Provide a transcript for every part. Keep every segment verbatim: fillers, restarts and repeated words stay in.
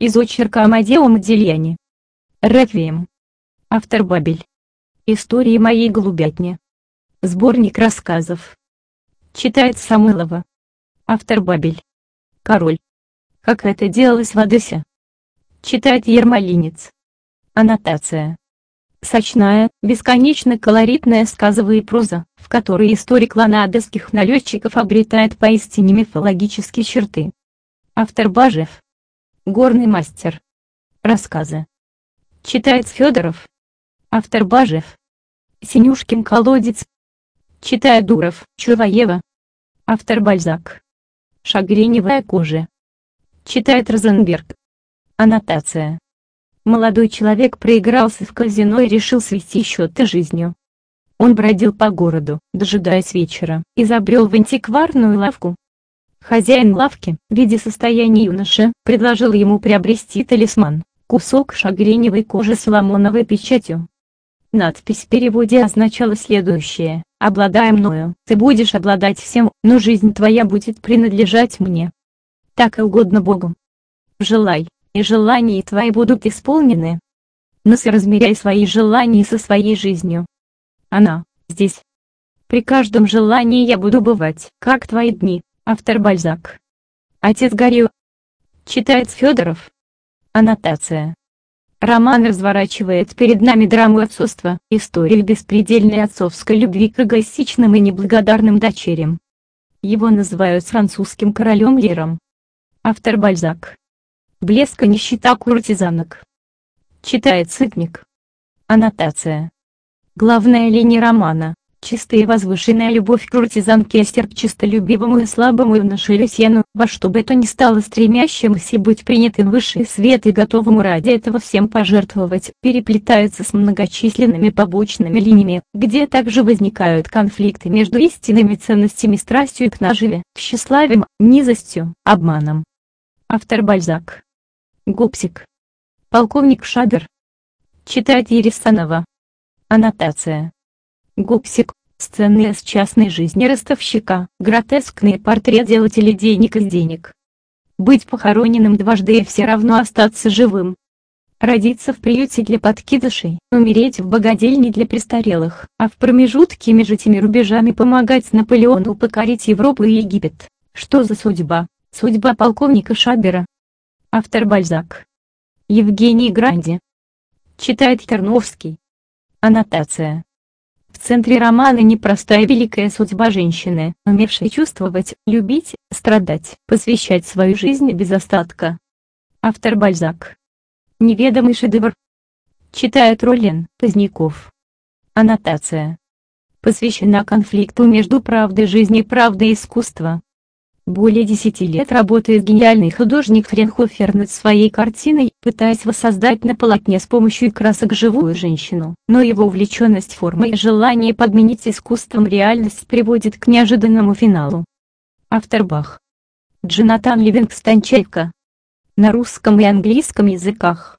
Из очерка Амадео Модильяни. Реквием. Автор Бабель. Истории моей голубятни. Сборник рассказов. Читает Самойлова. Автор Бабель. Король. Как это делалось в Одессе. Читает Ермолинец. Аннотация. Сочная, бесконечно колоритная сказовая проза, в которой историк клана одесских налетчиков обретает поистине мифологические черты. Автор Бажев. Горный мастер. Рассказы. Читает Федоров. Автор Бажев. Синюшкин колодец. Читает Дуров, Чуваева. Автор Бальзак. Шагреневая кожа. Читает Розенберг. Аннотация. Молодой человек проигрался в казино и решил свести счеты жизнью. Он бродил по городу, дожидаясь вечера, и забрел в антикварную лавку. Хозяин лавки, видя состояние юноши, предложил ему приобрести талисман, кусок шагреневой кожи с ламоновой печатью. Надпись в переводе означала следующее: «Обладая мною, ты будешь обладать всем, но жизнь твоя будет принадлежать мне. Так и угодно Богу. Желай, и желания твои будут исполнены. Но соразмеряй свои желания со своей жизнью. Она здесь. При каждом желании я буду бывать, как твои дни». Автор Бальзак. Отец Горю. Читает Федоров. Аннотация. Роман разворачивает перед нами драму отцовства, историю беспредельной отцовской любви к эгоистичным и неблагодарным дочерям. Его называют французским королем Лиром. Автор Бальзак. Блеск и нищета куртизанок. Читает Сытник. Аннотация. Главная линия романа — чистая и возвышенная любовь куртизанки Эстер к чистолюбивому и слабому юноше Люсьену, во что бы то ни стало стремящемуся быть принятым в высший свет и готовому ради этого всем пожертвовать, переплетается с многочисленными побочными линиями, где также возникают конфликты между истинными ценностями, страстью к наживе, тщеславием, низостью, обманом. Автор Бальзак. Гопсик. Полковник Шадер. Читает Ересанова. Аннотация. Гопсик — сцены из частной жизни ростовщика, гротескный портрет делателя денег из денег. Быть похороненным дважды и все равно остаться живым. Родиться в приюте для подкидышей, умереть в богадельне для престарелых, а в промежутке между этими рубежами помогать Наполеону покорить Европу и Египет. Что за судьба? Судьба полковника Шабера. Автор Бальзак. Евгений Гранди. Читает Терновский. Аннотация. В центре романа непростая великая судьба женщины, умевшей чувствовать, любить, страдать, посвящать свою жизнь без остатка. Автор Бальзак. Неведомый шедевр. Читает Ролен Поздняков. Аннотация. Посвящена конфликту между правдой жизни и правдой искусства. Более десяти лет работает гениальный художник Френхофер над своей картиной, пытаясь воссоздать на полотне с помощью красок живую женщину, но его увлеченность формой и желание подменить искусством реальность приводит к неожиданному финалу. Автор Бах. Джонатан Ливингстон Чайка. На русском и английском языках.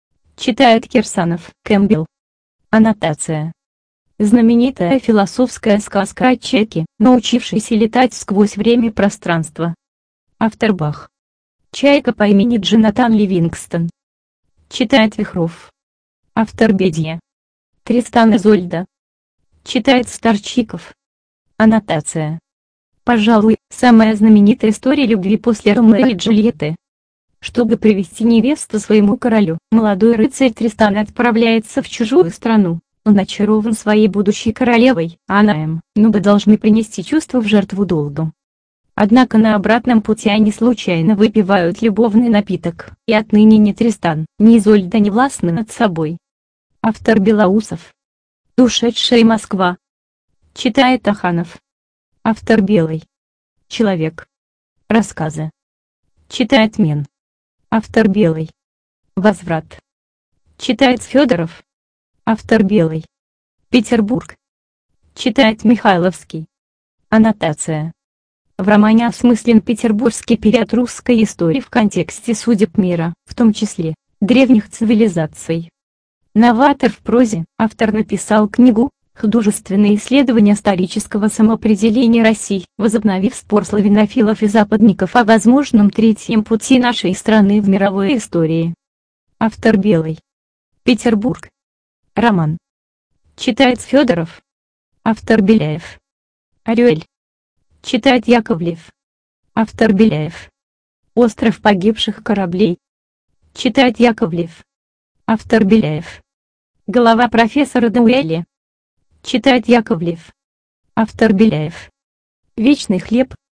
Читает Кирсанов, Кэмпбелл. Аннотация. Знаменитая философская сказка о чайке, научившейся летать сквозь время и пространство. Автор Бах. Чайка по имени Джонатан Ливингстон. Читает Вихров. Автор Бедья. Тристан Изольда. Читает Старчиков. Аннотация. Пожалуй, самая знаменитая история любви после Ромео и Джульетты. Чтобы привести невесту своему королю, молодой рыцарь Тристан отправляется в чужую страну. Он очарован своей будущей королевой, а она им, но бы должны принести чувство в жертву долгу. Однако на обратном пути они случайно выпивают любовный напиток, и отныне ни Тристан, ни Изольда не властны над собой. Автор Белоусов. Ушедшая Москва. Читает Аханов. Автор Белый. Человек. Рассказы. Читает Мен. Автор Белый. Возврат. Читает Федоров. Автор Белый. Петербург. Читает Михайловский. Аннотация. В романе осмыслен петербургский период русской истории в контексте судеб мира, в том числе древних цивилизаций. Новатор в прозе, автор написал книгу Художественные исследования исторического самоопределения России, возобновив спор славянофилов и западников о возможном третьем пути нашей страны в мировой истории. Автор Белый. Петербург. Роман. Читает Федоров. Автор Беляев. Орёль. Читает Яковлев. Автор Беляев. Остров погибших кораблей. Читает Яковлев. Автор Беляев. Голова профессора Дауэля. Читает Яковлев. Автор Беляев. Вечный хлеб.